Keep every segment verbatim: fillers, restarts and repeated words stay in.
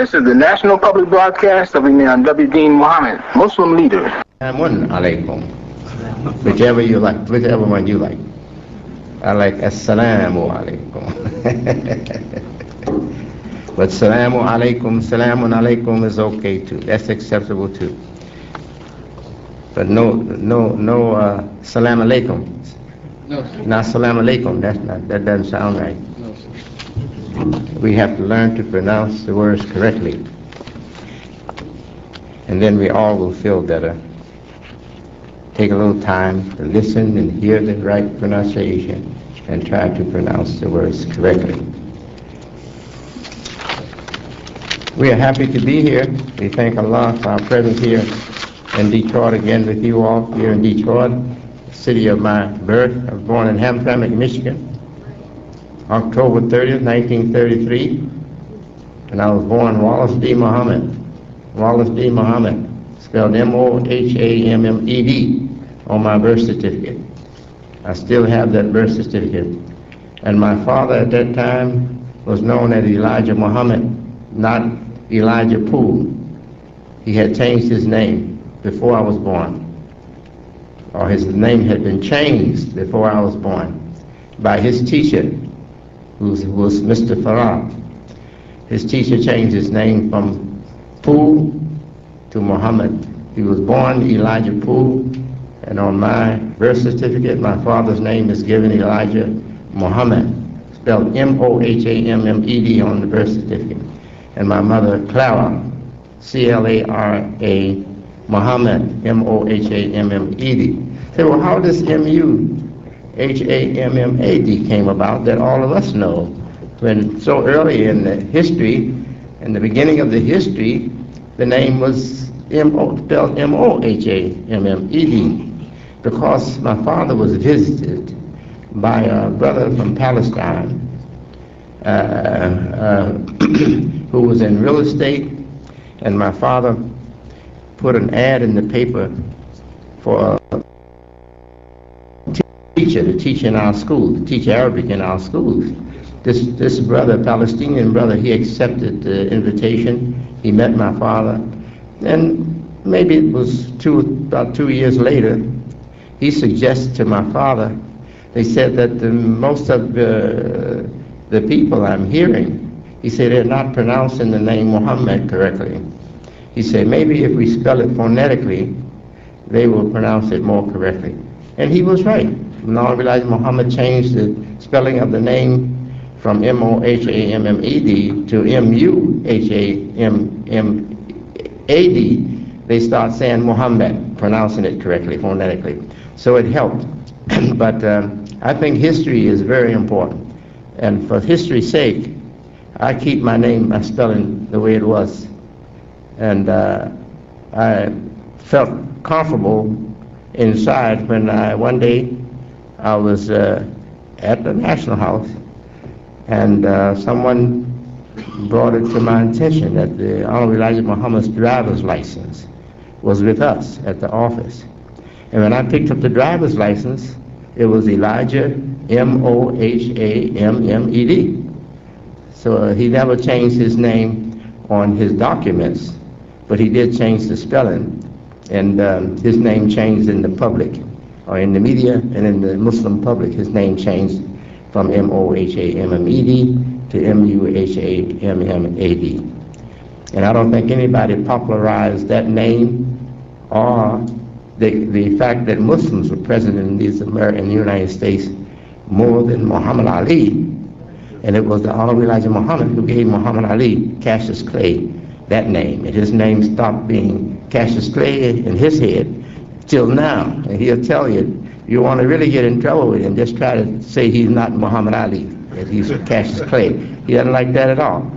This is the National Public Broadcast of Imam W. Deen Muhammad, Muslim leader. And one alaikum, whichever you like, whichever one you like. I like assalamu alaikum. But salamu alaikum, salamun alaikum is okay too. That's acceptable too. But no, no, no uh, salam alaikum. No, sir. Not salam alaikum. That's not. That doesn't sound right. No, sir. We have to learn to pronounce the words correctly, and then we all will feel better. Take a little time to listen and hear the right pronunciation and try to pronounce the words correctly. We are happy to be here. We thank Allah for our presence here in Detroit again with you all here in Detroit, city of my birth. I was born in Hamtramck, Michigan, October thirtieth, nineteen thirty-three, and I was born Wallace D. Muhammad. Wallace D. Muhammad, spelled M O H A M M E D on my birth certificate. I still have that birth certificate. And my father at that time was known as Elijah Muhammad, not Elijah Poole. He had changed his name before I was born, or his name had been changed before I was born by his teacher, who was Mister Farah. His teacher changed his name from Poole to Muhammad. He was born Elijah Poole, and on my birth certificate, my father's name is given Elijah Muhammad, spelled M O H A M M E D on the birth certificate. And my mother, Clara, C L A R A, Muhammad, M O H A M M E D. Say, well, how does M U H A M M A D came about that all of us know? When so early in the history, in the beginning of the history, the name was M O, spelled M O H A M M E D, because my father was visited by a brother from Palestine uh, uh, who was in real estate, and my father put an ad in the paper for a teacher to teach in our school, to teach Arabic in our schools. This, this brother, Palestinian brother, he accepted the invitation. He met my father, and maybe it was two, about two years later, he suggested to my father, they said that the, most of the, the people I'm hearing, he said they're not pronouncing the name Muhammad correctly. He said maybe if we spell it phonetically, they will pronounce it more correctly. And he was right. Now I realize Muhammad changed the spelling of the name from M O H A M M E D to M U H A M M A D. They start saying Muhammad, pronouncing it correctly, phonetically. So it helped. But um, I think history is very important. And for history's sake, I keep my name, my spelling the way it was. And uh, I felt comfortable inside when I, one day I was uh, at the National House, and uh, someone brought it to my attention that the Honorable Elijah Muhammad's driver's license was with us at the office. And when I picked up the driver's license, it was Elijah, M O H A M M E D. So uh, he never changed his name on his documents, but he did change the spelling, and um, his name changed in the public, or in the media, and in the Muslim public, his name changed from M O H A M M E D to M U H A M M A D. And I don't think anybody popularized that name, or the, the fact that Muslims were present in, these American, in the United States more than Muhammad Ali. And it was the Honorable Elijah Muhammad who gave Muhammad Ali, Cassius Clay, that name. And his name stopped being Cassius Clay in his head till now. And he'll tell you, you want to really get in trouble with him, just try to say he's not Muhammad Ali, that he's Cassius Clay. He doesn't like that at all.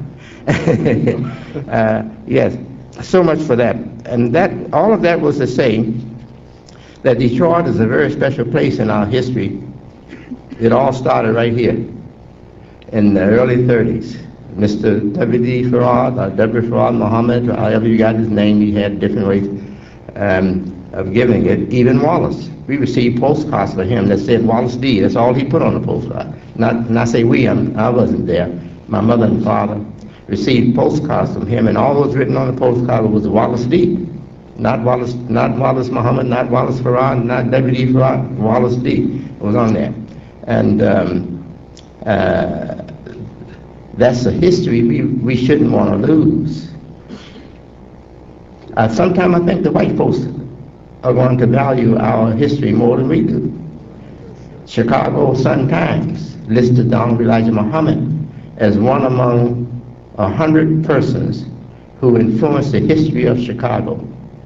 uh, yes, so much for that. And that, all of that was to say that Detroit is a very special place in our history. It all started right here in the early thirties. Mister W D Farad, or W. Farad Muhammad, or however you got his name, he had different ways um, of giving it. Even Wallace. We received postcards for him that said Wallace D. That's all he put on the postcard. Not, not say we, I'm, I wasn't there. My mother and father. received postcards from him, and all that was written on the postcard was Wallace D. Not Wallace, not Wallace Muhammad, not Wallace Farad, not W D Farad, Wallace D. was on there. And um, uh, that's a history we, we shouldn't want to lose. Uh, Sometimes I think the white folks are going to value our history more than we do. Chicago Sun-Times listed Donald Elijah Muhammad as one among a hundred persons who influenced the history of Chicago.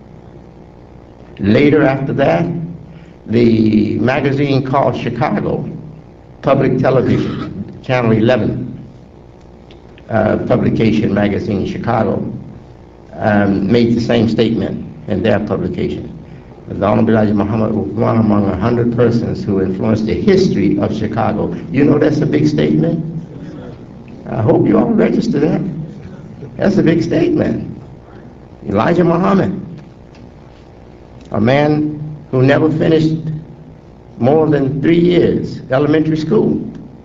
Later after that, the magazine called Chicago Public Television, Channel eleven, uh, publication magazine, Chicago, um, made the same statement in their publication. Donald Elijah Muhammad was one among a hundred persons who influenced the history of Chicago. You know that's a big statement? I hope you all register that. That's a big statement. Elijah Muhammad, a man who never finished more than three years elementary school.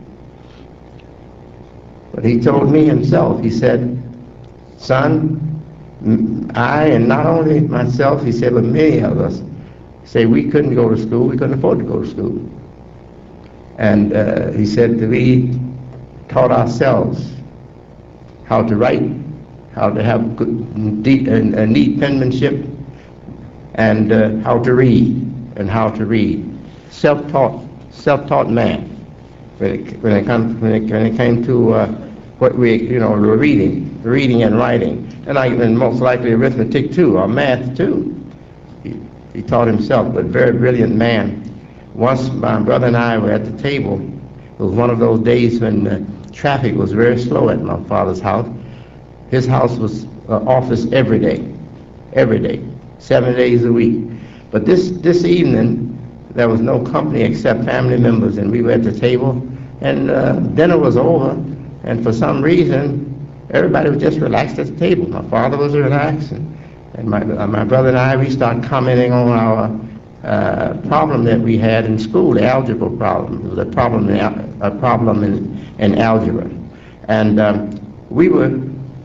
But he told me himself, he said, son, I, and not only myself, he said, but many of us, say we couldn't go to school, we couldn't afford to go to school. And uh, he said that we taught ourselves how to write, how to have good, deep, and, and neat penmanship, and uh, how to read, and how to read. Self-taught, self-taught man. When it, when it, come, when it, when it came to uh, what we, you know, were reading, reading and writing, and, I, and most likely arithmetic too, or math too. He, he taught himself, but very brilliant man. Once my brother and I were at the table. It was one of those days when the traffic was very slow at my father's house. His house was uh, office every day, every day, seven days a week. But this, this evening, there was no company except family members, and we were at the table, and uh, dinner was over, and for some reason, everybody was just relaxed at the table. My father was relaxed, and, and my, uh, my brother and I, we started commenting on our uh, problem that we had in school, the algebra problem. It was a problem in, a problem in, in algebra. And um, we were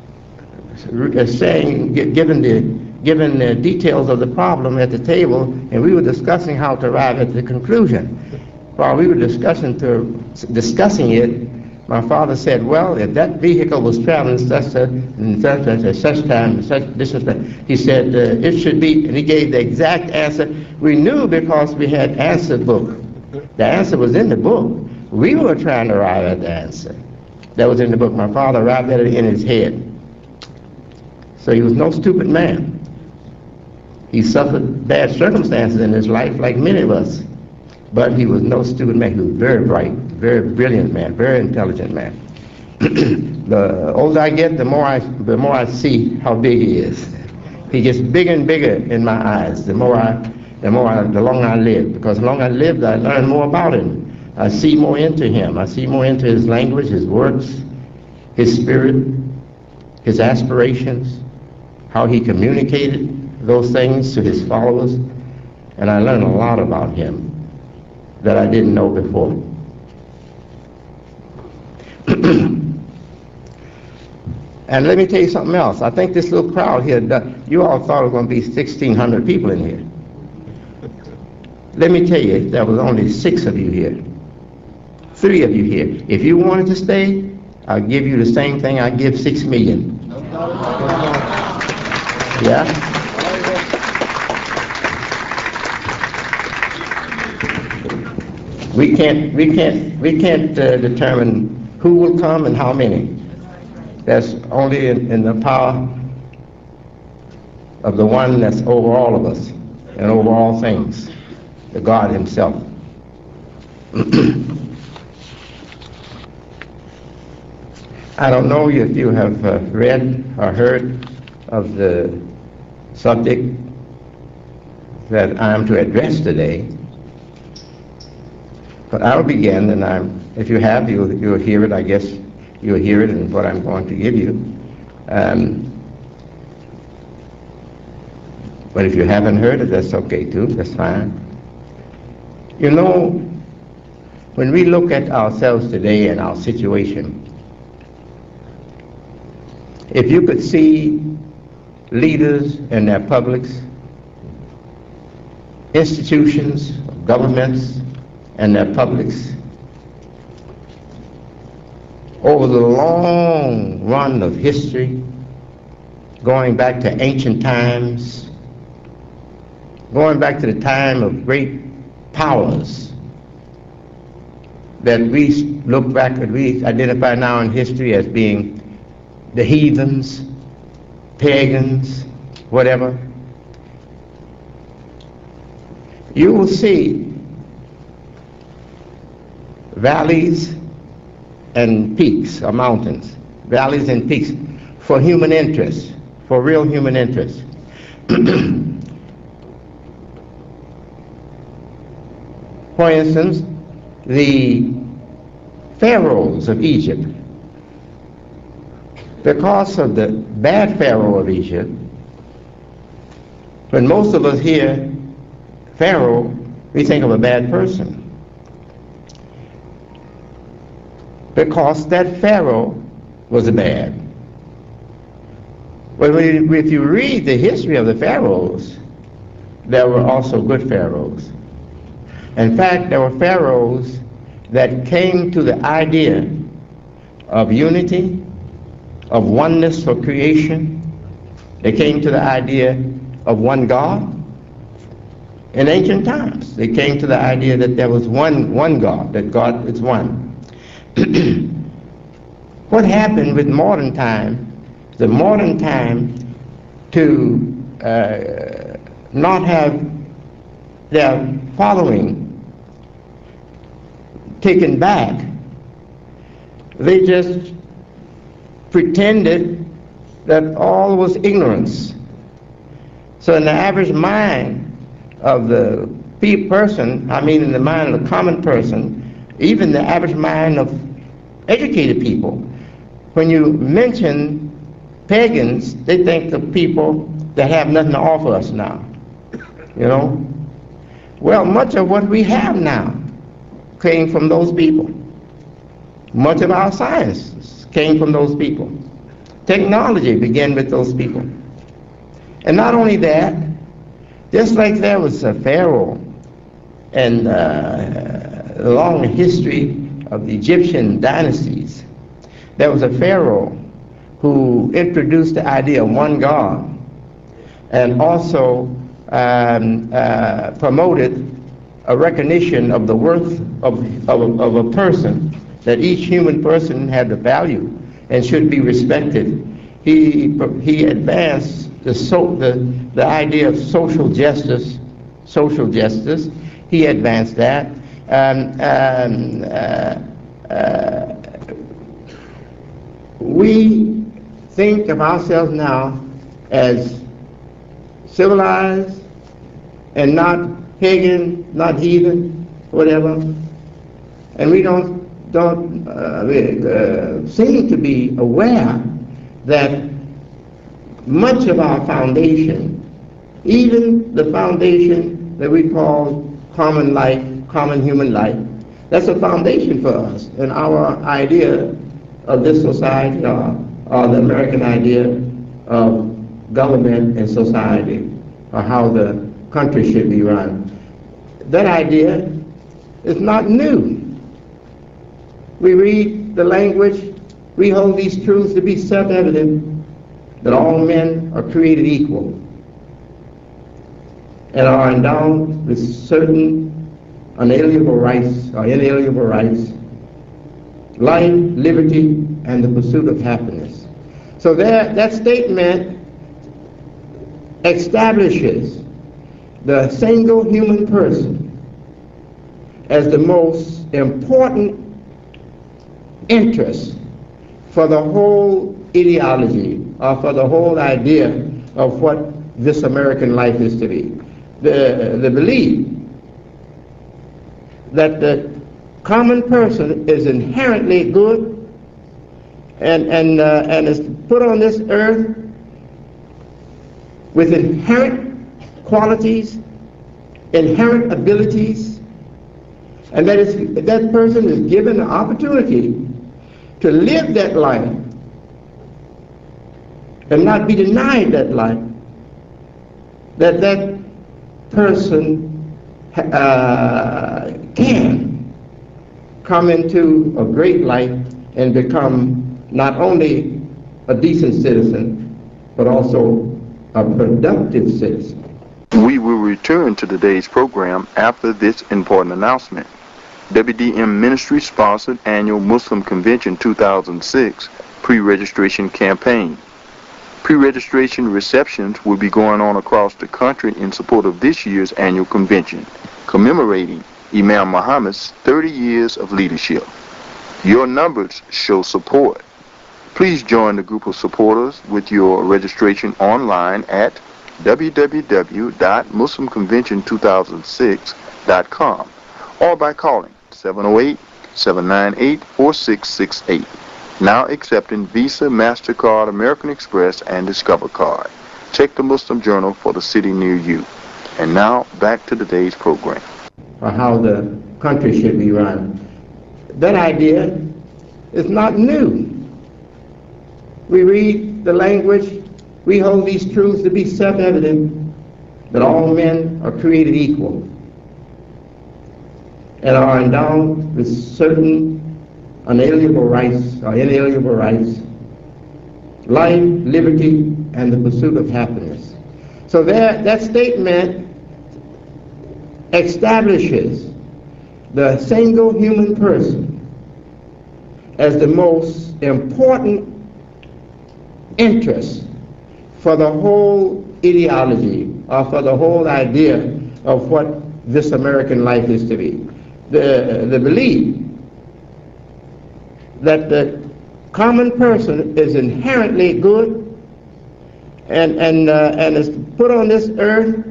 saying, given the, given the details of the problem at the table, and we were discussing how to arrive at the conclusion. While we were discussing, to, discussing it, my father said, well, if that vehicle was traveling such a, such, such, such time, such distance, he said, uh, it should be, and he gave the exact answer. We knew because we had answer book. The answer was in the book. We were trying to arrive at the answer. That was in the book. My father arrived at it in his head. So he was no stupid man. He suffered bad circumstances in his life like many of us. But he was no stupid man. He was very bright, very brilliant man, very intelligent man. The older I get, the more I, the more I see how big he is. He gets bigger and bigger in my eyes. The more I, the more I, the longer I live. Because the longer I lived, I learned more about him. I see more into him. I see more into his language, his works, his spirit, his aspirations, how he communicated those things to his followers. And I learned a lot about him that I didn't know before. And let me tell you something else. I think this little crowd here, you all thought it was going to be sixteen hundred people in here. Let me tell you, there was only six of you here. Three of you here. If you wanted to stay, I'll give you the same thing I give six million. Yeah? We can't, we can't, we can't uh, determine who will come and how many. That's only in, in the power of the one that's over all of us and over all things, the God himself. I don't know if you have uh, read or heard of the subject that I am to address today. But I'll begin, and I'm, if you have, you'll, you'll hear it, I guess you'll hear it in what I'm going to give you. Um, but if you haven't heard it, that's okay too, that's fine. You know, when we look at ourselves today and our situation, If you could see leaders and their publics, institutions, governments, and their publics over the long run of history, going back to ancient times, going back to the time of great powers that we look back at, we identify now in history as being the heathens, pagans, whatever, you will see valleys and peaks or mountains, valleys and peaks for human interest, for real human interest. For instance, the pharaohs of Egypt, because of the bad pharaoh of Egypt, when most of us hear pharaoh, we think of a bad person. Because that pharaoh was bad. But when, if you read the history of the pharaohs, there were also good pharaohs. In fact, there were pharaohs that came to the idea of unity, of oneness for creation. They came to the idea of one God. In ancient times, they came to the idea that there was one, one God, that God is one. What happened with modern time, the modern time to uh, not have their following taken back, they just pretended that all was ignorance. So in the average mind of the person, I mean in the mind of the common person, even the average mind of educated people, when you mention pagans, they think of people that have nothing to offer us now, you know. Well, much of what we have now came from those people. Much of our science came from those people. Technology began with those people. And not only that, just like there was a pharaoh and uh, a long history of the Egyptian dynasties, there was a pharaoh who introduced the idea of one God and also um, uh, promoted a recognition of the worth of, of, of a person, that each human person had a value and should be respected. He, he advanced the, so, the, the idea of social justice, social justice. He advanced that. Um, um, uh, uh, we think of ourselves now as civilized and not pagan, not heathen, whatever, and we don't don't uh, uh, seem to be aware that much of our foundation, even the foundation that we call common life, common human life, that's a foundation for us and our idea of this society, or, or the American idea of government and society, or how the country should be run. That idea is not new. We read the language, we hold these truths to be self-evident, that all men are created equal and are endowed with certain unalienable rights or inalienable rights, life, liberty, and the pursuit of happiness. So that, that statement establishes the single human person as the most important interest for the whole ideology or for the whole idea of what this American life is to be. The, the belief that the common person is inherently good and, and, uh, and is put on this earth with inherent qualities, inherent abilities, and that is that person is given the opportunity to live that life and not be denied that light, that that person uh, can come into a great light and become not only a decent citizen, but also a productive citizen. We will return to today's program after this important announcement. W D M Ministry sponsored annual Muslim Convention two thousand six pre-registration campaign. Pre-registration receptions will be going on across the country in support of this year's annual convention, commemorating Imam Muhammad's thirty years of leadership. Your numbers show support. Please join the group of supporters with your registration online at w w w dot muslim convention two thousand six dot com or by calling seven oh eight, seven nine eight, four six six eight. Now accepting Visa, MasterCard, American Express, and Discover Card. Check the Muslim Journal for the city near you. And now back to today's program. Or how the country should be run. That idea is not new. We read the language, we hold these truths to be self-evident, that all men are created equal and are endowed with certain unalienable rights or inalienable rights, life, liberty, and the pursuit of happiness. So there, that statement establishes the single human person as the most important interest for the whole ideology or for the whole idea of what this American life is to be. The, the belief that the common person is inherently good and, and, uh, and is put on this earth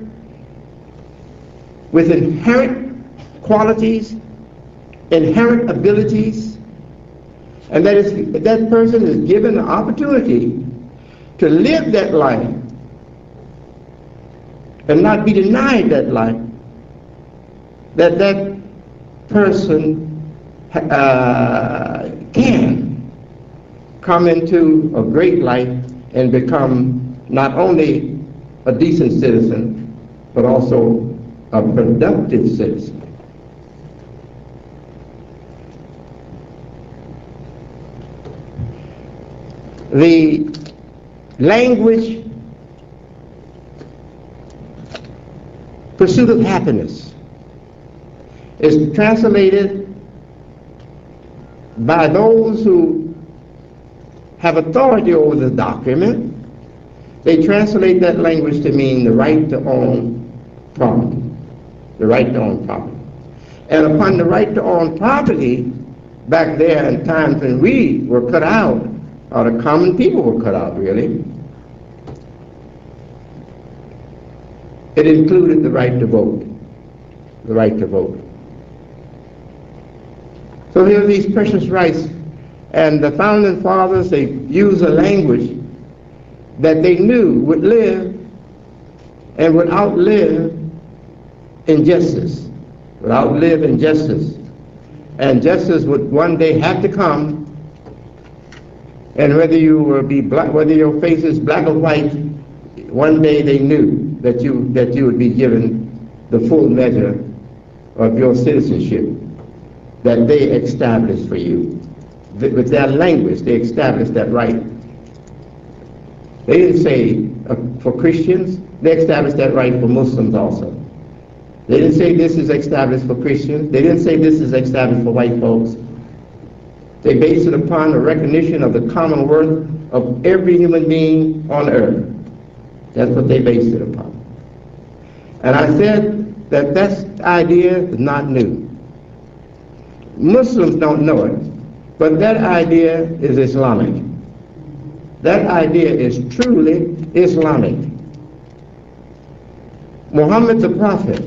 with inherent qualities, inherent abilities, and that, is, that person is given the opportunity to live that life and not be denied that life, that that person uh, can come into a great life and become not only a decent citizen, but also a productive citizen. The language pursuit of happiness is translated by those who have authority over the document. They translate that language to mean the right to own property, the right to own property. And upon the right to own property, back there in times when we were cut out, or the common people were cut out, really, it included the right to vote, the right to vote. So here are these precious rights, and the founding fathers, they used a language that they knew would live and would outlive injustice, would outlive injustice. And justice would one day have to come, and whether you will be black, whether your face is black or white, one day they knew that you that you would be given the full measure of your citizenship that they established for you. With their language, they established that right. They didn't say uh, for Christians, they established that right for Muslims also. They didn't say this is established for Christians. They didn't say this is established for white folks. They based it upon the recognition of the common worth of every human being on earth. That's what they based it upon. And I said that that idea is not new. Muslims don't know it, but that idea is Islamic. That idea is truly Islamic. Muhammad the Prophet,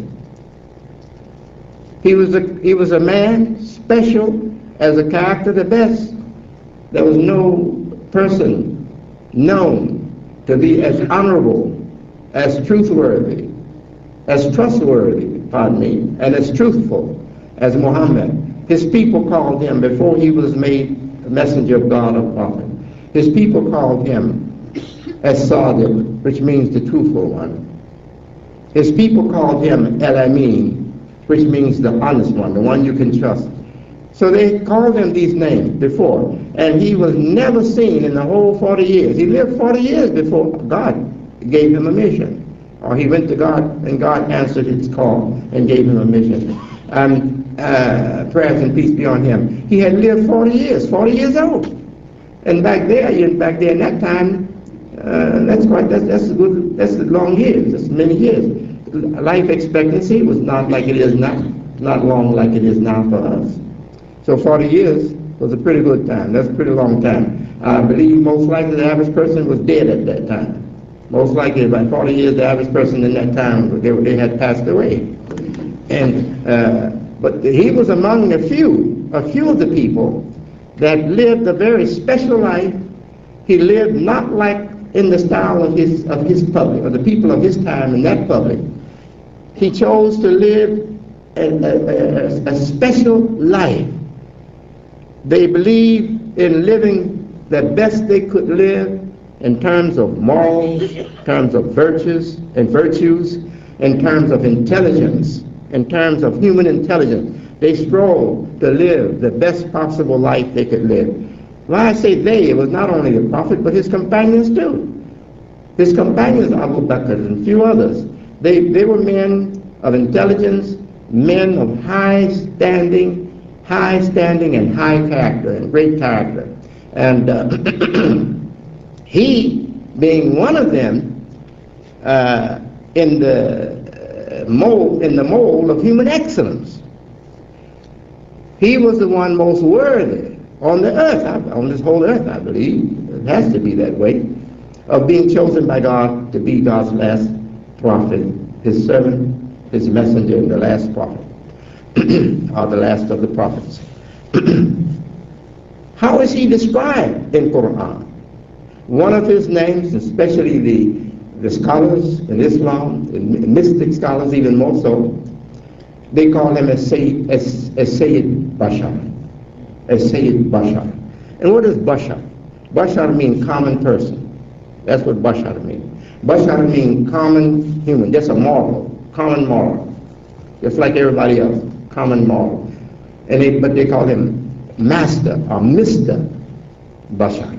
he was a, he was a man special as a character, the best. There was no person known to be as honorable, as truthworthy, as trustworthy, pardon me, and as truthful as Muhammad. His people called him, before he was made a messenger of God or prophet, his people called him as-Sadiq, which means the truthful one. His people called him El-Amin, which means the honest one, the one you can trust. So they called him these names before, and he was never seen in the whole forty years. He lived forty years before God gave him a mission. Or he went to God, and God answered his call and gave him a mission. Um, uh, prayers and peace be on him. He had lived forty years, forty years old. And back there, back there in that time, uh, that's quite, that's, that's a good, that's long years, that's many years. Life expectancy was not like it is now, not long like it is now for us. So forty years was a pretty good time. That's a pretty long time. I believe most likely the average person was dead at that time. Most likely by forty years, the average person in that time, they, they had passed away. And uh, but he was among a few, a few of the people that lived a very special life. He lived not like in the style of his of his public, or the people of his time in that public. He chose to live a, a, a, a special life. They believed in living the best they could live in terms of morals, in terms of virtues and virtues, in terms of intelligence, in terms of human intelligence. They strove to live the best possible life they could live. When I say they, it was not only the Prophet, but his companions too. His companions, Abu Bakr and a few others, they, they were men of intelligence, men of high standing, high standing and high character and great character. And uh, he, being one of them, uh, in the uh, mold in the mold of human excellence, he was the one most worthy on the earth, on this whole earth, I believe. It has to be that way, of being chosen by God to be God's last prophet, his servant, his messenger, and the last prophet, or the last of the prophets. How is he described in Quran? One of his names, especially the, the scholars in Islam, the mystic scholars even more so, they call him as Sayyid, as, as Sayyid Bashar. As Sayyid Bashar. And what does Bashar? Bashar means common person. That's what Bashar means. Bashar means common human, just a moral, common moral. Just like everybody else, common moral. And they, but they call him Master or Mister Bashar.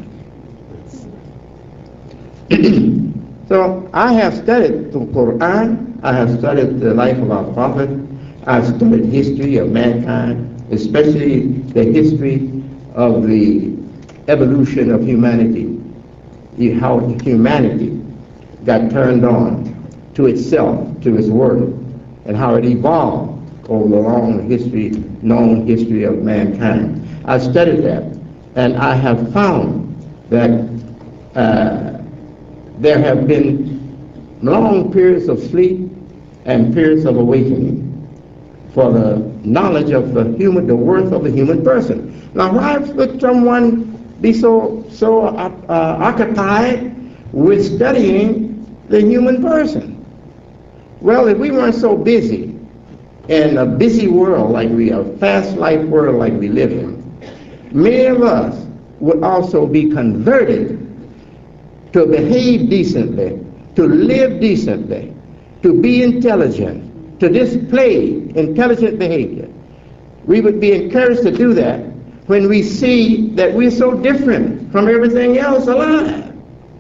So I have studied the Quran, I have studied the life of our Prophet, I've studied history of mankind, especially the history of the evolution of humanity, how humanity got turned on to itself, to its word, and how it evolved over the long history, known history of mankind. I've studied that, and I have found that uh, there have been long periods of sleep and periods of awakening for the knowledge of the human, the worth of the human person. Now, why would someone be so so uh, uh, occupied with studying the human person? Well, if we weren't so busy in a busy world like we are, a fast life world like we live in, many of us would also be converted to behave decently, to live decently, to be intelligent, to display intelligent behavior. We would be encouraged to do that when we see that we're so different from everything else alive.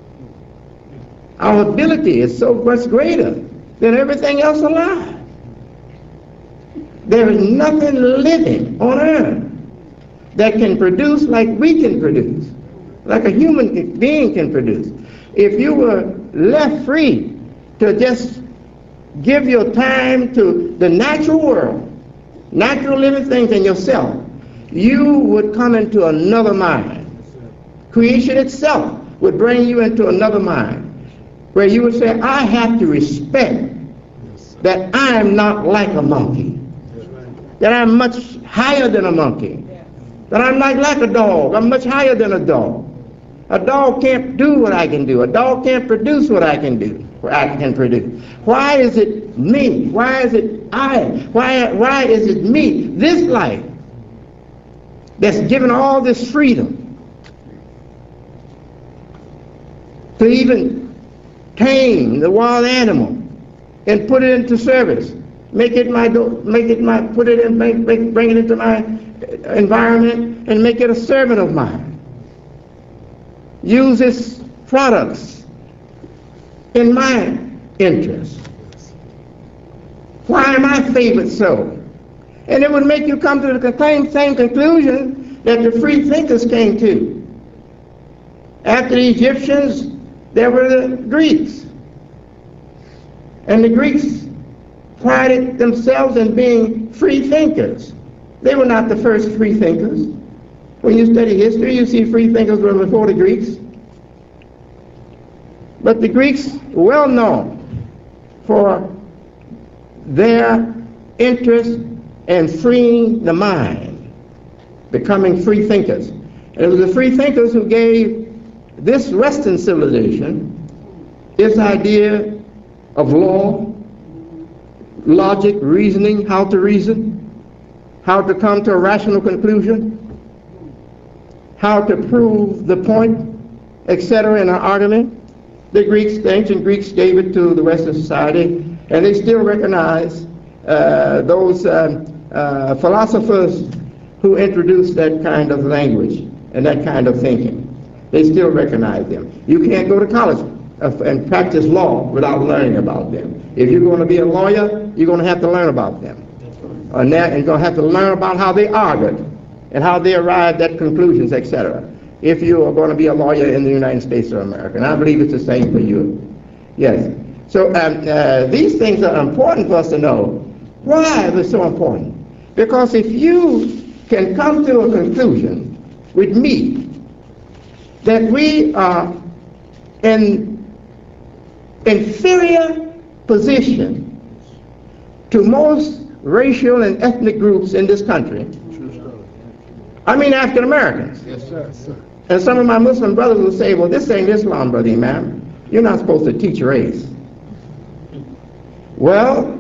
Our ability is so much greater than everything else alive. There is nothing living on earth that can produce like we can produce, like a human being can produce. If you were left free to just give your time to the natural world, natural living things in yourself, you would come into another mind. Creation itself would bring you into another mind, where you would say, I have to respect that I am not like a monkey, that I'm much higher than a monkey, that I'm not like a dog, I'm much higher than a dog. A dog can't do what I can do. A dog can't produce what I can do, what I can produce. Why is it me? Why is it I? Why, why is it me? This life that's given all this freedom. to even tame the wild animal and put it into service. Make it my, make it my, put it in, make, make, bring it into my environment and make it a servant of mine. Use its products in my interest. Why am I favored so? And it would make you come to the same, same conclusion that the free thinkers came to. After the Egyptians, there were the Greeks. And the Greeks prided themselves in being free thinkers. They were not the first free thinkers. When you study history, you see free thinkers were before the Greeks. But the Greeks were well known for their interest in freeing the mind, becoming free thinkers. And it was the free thinkers who gave this Western civilization its idea of law, logic, reasoning, how to reason, how to come to a rational conclusion, how to prove the point, et cetera in an argument. The Greeks, the ancient Greeks gave it to the Western society, and they still recognize uh, those uh, uh, philosophers who introduced that kind of language and that kind of thinking. They still recognize them. You can't go to college and practice law without learning about them. If you're going to be a lawyer, you're going to have to learn about them. And you're going to have to learn about how they argued and how they arrived at conclusions, et cetera. If you are going to be a lawyer in the United States of America. And I believe it's the same for you. Yes. So um, uh, these things are important for us to know. Why is it so important? Because if you can come to a conclusion with me that we are in inferior position to most racial and ethnic groups in this country. I mean African Americans. Yes, sir, sir. And some of my Muslim brothers will say, well, this ain't Islam, Brother Imam. You're not supposed to teach race. Well,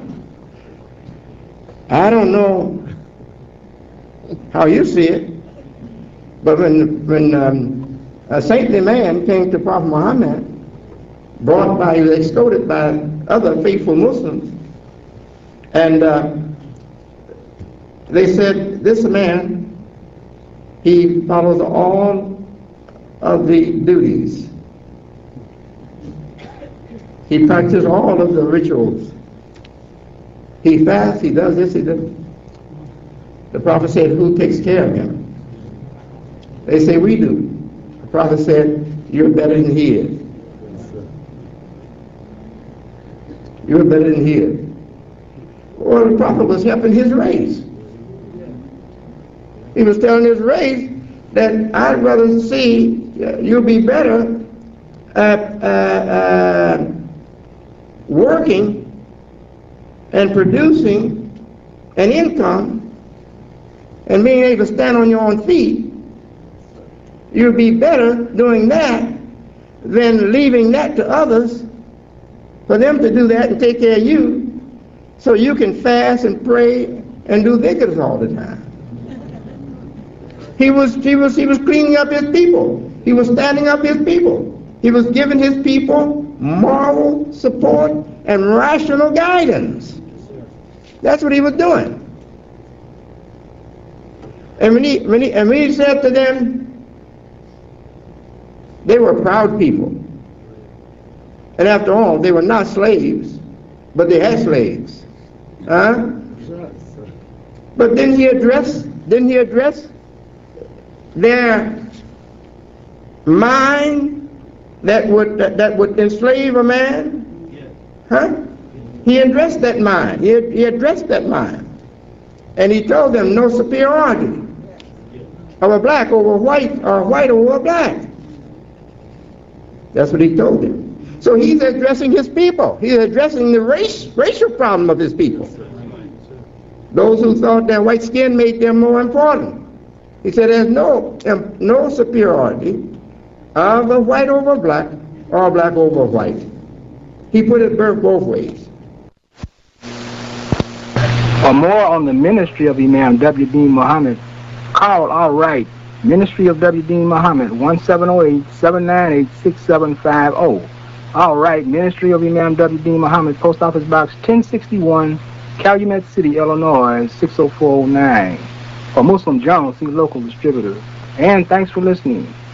I don't know how you see it, but when, when um, a saintly man came to Prophet Muhammad, brought by, he was escorted by other faithful Muslims, and uh, they said, this man, he follows all of the duties. He practices all of the rituals. He fasts, he does this, he does. The Prophet said, who takes care of him? They say, we do. The Prophet said, you're better than he is. You're better than he is. Well, the Prophet was helping his race. He was telling his race that I'd rather see uh, you be better at uh, uh, working and producing an income and being able to stand on your own feet. You'll be better doing that than leaving that to others for them to do that and take care of you so you can fast and pray and do dhikrs all the time. He was, he was, he was cleaning up his people. He was standing up his people. He was giving his people moral support and rational guidance. That's what he was doing. And when he, when he, and when he said to them, they were proud people. And after all, they were not slaves, but they had slaves. Huh? But didn't he address, didn't he address their mind that would that, that would enslave a man? Huh? He addressed that mind. He, he addressed that mind. And he told them no superiority of a black over white or white over black. That's what he told them. So he's addressing his people. He's addressing the race, racial problem of his people. Those who thought that white skin made them more important. He said there's no, um, no superiority of a white over black or black over white. He put it both ways. For more on the ministry of Imam W. D. Muhammad, call our right Ministry of W. Dean Muhammad, one seven zero eight, seven nine eight, six seven five zero. All right, Ministry of Imam W. Dean Muhammad, Post Office Box ten sixty-one, Calumet City, Illinois, six oh four oh nine. For Muslim Journal, see local distributor. And thanks for listening.